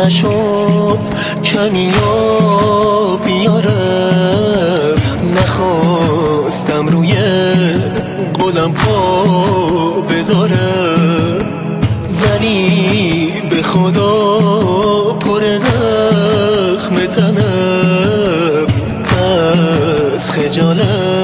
نشد کمی آب بیارم، نخواستم روی گلم پا بذارم، ولی به خدا پر زخم تنم از خجالت